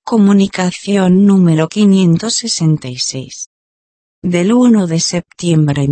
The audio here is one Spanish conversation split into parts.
Comunicación número 566. Del 1 de septiembre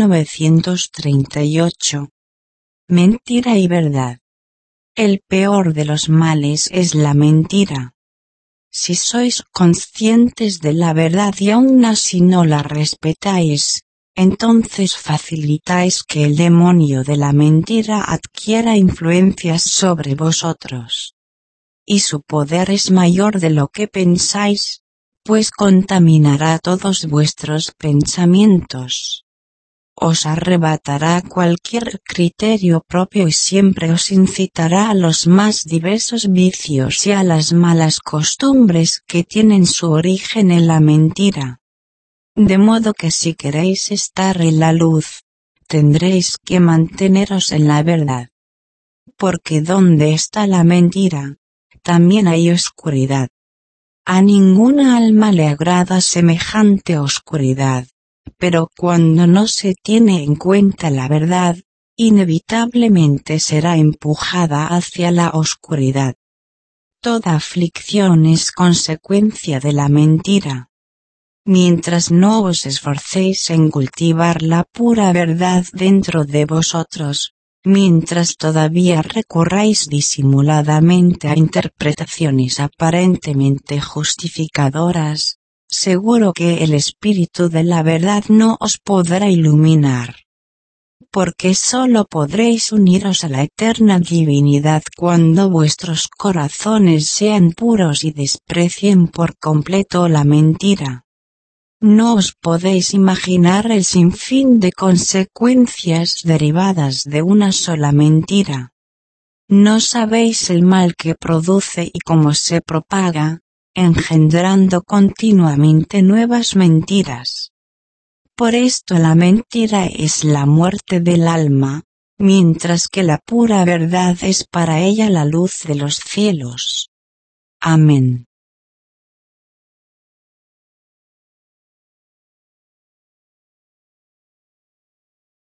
1938. Mentira y verdad. El peor de los males es la mentira. Si sois conscientes de la verdad y aún así no la respetáis, entonces facilitáis que el demonio de la mentira adquiera influencias sobre vosotros. Y su poder es mayor de lo que pensáis, pues contaminará todos vuestros pensamientos. Os arrebatará cualquier criterio propio y siempre os incitará a los más diversos vicios y a las malas costumbres que tienen su origen en la mentira. De modo que si queréis estar en la luz, tendréis que manteneros en la verdad. Porque donde está la mentira, también hay oscuridad. A ninguna alma le agrada semejante oscuridad, pero cuando no se tiene en cuenta la verdad, inevitablemente será empujada hacia la oscuridad. Toda aflicción es consecuencia de la mentira. Mientras no os esforcéis en cultivar la pura verdad dentro de vosotros, mientras todavía recurráis disimuladamente a interpretaciones aparentemente justificadoras, seguro que el espíritu de la verdad no os podrá iluminar. Porque solo podréis uniros a la eterna divinidad cuando vuestros corazones sean puros y desprecien por completo la mentira. No os podéis imaginar el sinfín de consecuencias derivadas de una sola mentira. No sabéis el mal que produce y cómo se propaga, engendrando continuamente nuevas mentiras. Por esto la mentira es la muerte del alma, mientras que la pura verdad es para ella la luz de los cielos. Amén.